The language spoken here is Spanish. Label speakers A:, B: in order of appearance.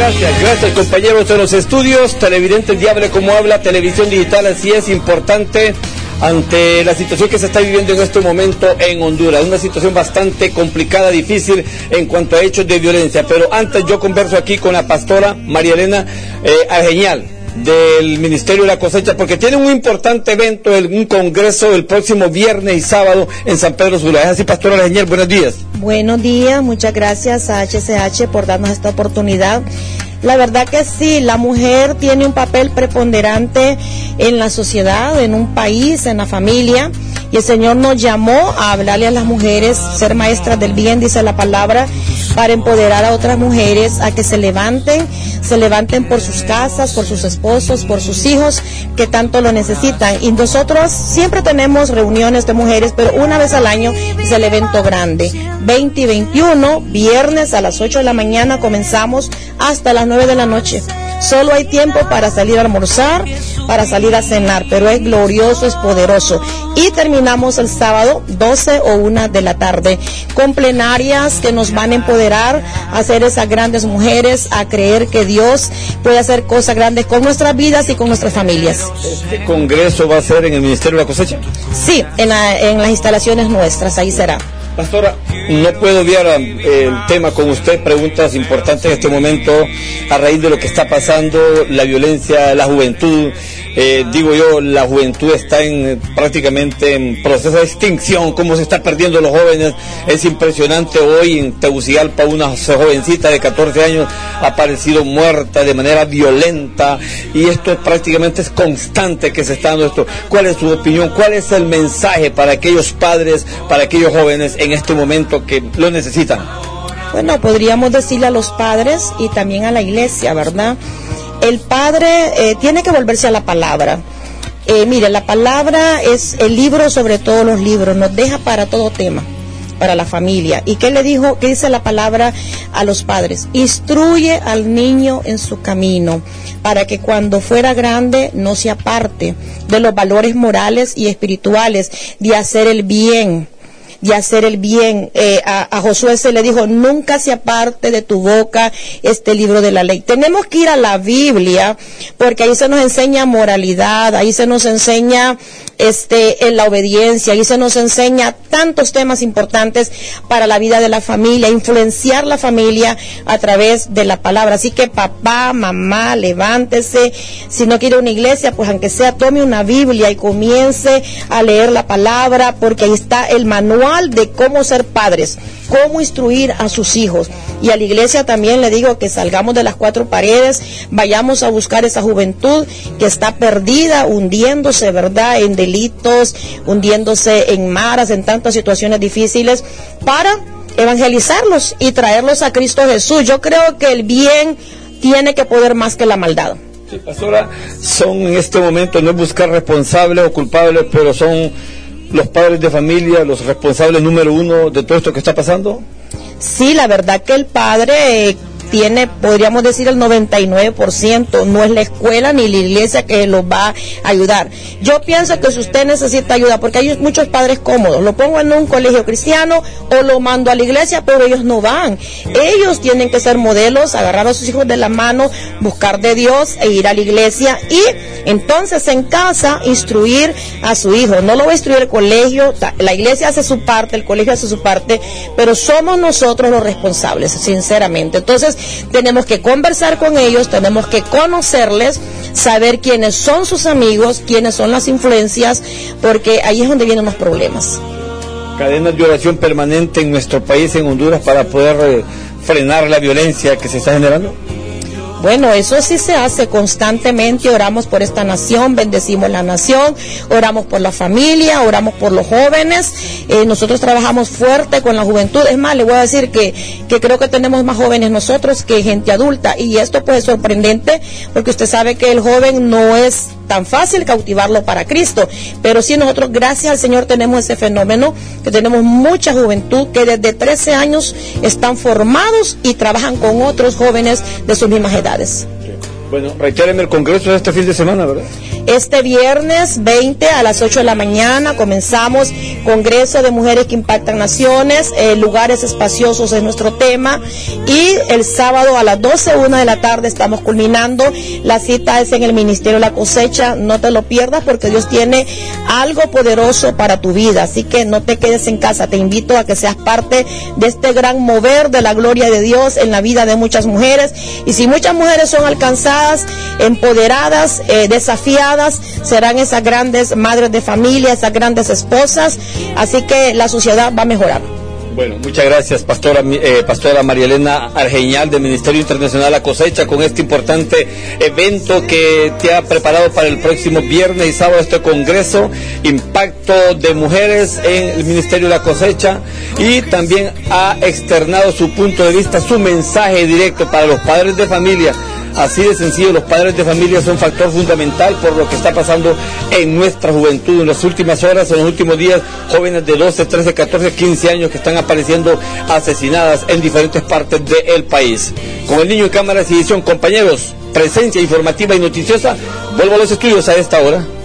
A: Gracias compañeros de los estudios, televidentes de Hable Como Habla, televisión digital, así es importante ante la situación que se está viviendo en este momento en Honduras, una situación bastante complicada, difícil en cuanto a hechos de violencia, pero antes yo converso aquí con la pastora María Elena Argeñal del Ministerio de la Cosecha, porque tiene un importante evento, un congreso el próximo viernes y sábado en San Pedro Sula. ¿Es así, pastora Argeñal? Buenos días.
B: Buenos días, muchas gracias a HCH por darnos esta oportunidad. La verdad que sí, la mujer tiene un papel preponderante en la sociedad, en un país, en la familia, y el Señor nos llamó a hablarle a las mujeres, ser maestras del bien, dice la palabra, para empoderar a otras mujeres a que se levanten por sus casas, por sus esposos, por sus hijos, que tanto lo necesitan. Y nosotros siempre tenemos reuniones de mujeres, pero una vez al año es el evento grande, 20 y 21, viernes a las 8 de la mañana comenzamos hasta las 9 de la noche. Solo hay tiempo para salir a almorzar, para salir a cenar, pero es glorioso, es poderoso. Y terminamos el sábado 12 o 1 de la tarde con plenarias que nos van a empoderar a ser esas grandes mujeres, a creer que Dios puede hacer cosas grandes con nuestras vidas y con nuestras familias.
A: ¿Este congreso va a ser en el Ministerio de la Cosecha?
B: Sí, en las instalaciones nuestras, ahí será.
A: Pastora, no puedo obviar el tema con usted, preguntas importantes en este momento a raíz de lo que está pasando, la violencia, la juventud. Digo yo, la juventud está prácticamente en proceso de extinción, cómo se está perdiendo los jóvenes. Es impresionante, hoy en Tegucigalpa una jovencita de 14 años ha aparecido muerta de manera violenta, y esto prácticamente es constante que se está dando esto. ¿Cuál es su opinión? ¿Cuál es el mensaje para aquellos padres, para aquellos jóvenes en este momento que lo necesitan?
B: Bueno, podríamos decirle a los padres y también a la iglesia, ¿verdad? El padre tiene que volverse a la palabra. Mire, la palabra es el libro sobre todos los libros, nos deja para todo tema, para la familia. ¿Y qué dice la palabra a los padres? Instruye al niño en su camino, para que cuando fuera grande no se aparte de los valores morales y espirituales, de hacer el bien. A Josué se le dijo, nunca se aparte de tu boca este libro de la ley. Tenemos que ir a la Biblia, porque ahí se nos enseña moralidad, ahí se nos enseña en la obediencia, ahí se nos enseña tantos temas importantes para la vida de la familia, influenciar la familia a través de la palabra. Así que papá, mamá, levántese, si no quiere una iglesia, pues aunque sea tome una Biblia y comience a leer la palabra, porque ahí está el manual de cómo ser padres, cómo instruir a sus hijos. Y a la iglesia también le digo que salgamos de las cuatro paredes, vayamos a buscar esa juventud que está perdida, hundiéndose, ¿verdad?, en delitos, hundiéndose en maras, en tantas situaciones difíciles, para evangelizarlos y traerlos a Cristo Jesús. Yo creo que el bien tiene que poder más que la maldad.
A: Sí, pastora, son en este momento, no es buscar responsables o culpables, pero son los padres de familia los responsables número uno de todo esto que está pasando.
B: Sí, la verdad que el padre tiene, podríamos decir, el 99%, no es la escuela ni la iglesia que los va a ayudar. Yo pienso que si usted necesita ayuda, porque hay muchos padres cómodos, lo pongo en un colegio cristiano o lo mando a la iglesia, pero ellos no van. Ellos tienen que ser modelos, agarrar a sus hijos de la mano, buscar de Dios e ir a la iglesia, y entonces en casa instruir a su hijo. No lo va a instruir el colegio, la iglesia hace su parte, el colegio hace su parte, pero somos nosotros los responsables, sinceramente. Entonces tenemos que conversar con ellos, tenemos que conocerles, saber quiénes son sus amigos, quiénes son las influencias, porque ahí es donde vienen los problemas.
A: Cadenas de oración permanente en nuestro país, en Honduras, para poder frenar la violencia que se está generando.
B: Bueno, eso sí se hace constantemente, oramos por esta nación, bendecimos la nación, oramos por la familia, oramos por los jóvenes, nosotros trabajamos fuerte con la juventud. Es más, le voy a decir que creo que tenemos más jóvenes nosotros que gente adulta, y esto pues es sorprendente, porque usted sabe que el joven no es tan fácil cautivarlo para Cristo, pero sí nosotros, gracias al Señor, tenemos ese fenómeno, que tenemos mucha juventud que desde 13 años están formados y trabajan con otros jóvenes de sus mismas edades.
A: Bueno, reitéreme el congreso de este fin de semana, ¿verdad?
B: Este viernes 20 a las 8 de la mañana comenzamos Congreso de Mujeres que Impactan Naciones, lugares espaciosos es nuestro tema, y el sábado a las 12:01 de la tarde estamos culminando. La cita es en el Ministerio de la Cosecha, no te lo pierdas porque Dios tiene algo poderoso para tu vida, así que no te quedes en casa, te invito a que seas parte de este gran mover de la gloria de Dios en la vida de muchas mujeres, y si muchas mujeres son alcanzadas, empoderadas, desafiadas, serán esas grandes madres de familia, esas grandes esposas, así que la sociedad va a mejorar.
A: Bueno, muchas gracias, pastora María Elena Argeñal del Ministerio Internacional La Cosecha, con este importante evento que te ha preparado para el próximo viernes y sábado, este congreso, Impacto de Mujeres en el Ministerio de La Cosecha, y también ha externado su punto de vista, su mensaje directo para los padres de familia. Así de sencillo, los padres de familia son factor fundamental por lo que está pasando en nuestra juventud. En las últimas horas, en los últimos días, jóvenes de 12, 13, 14, 15 años que están apareciendo asesinadas en diferentes partes del país. Con el niño en cámaras y edición, compañeros, presencia informativa y noticiosa, vuelvo a los estudios a esta hora.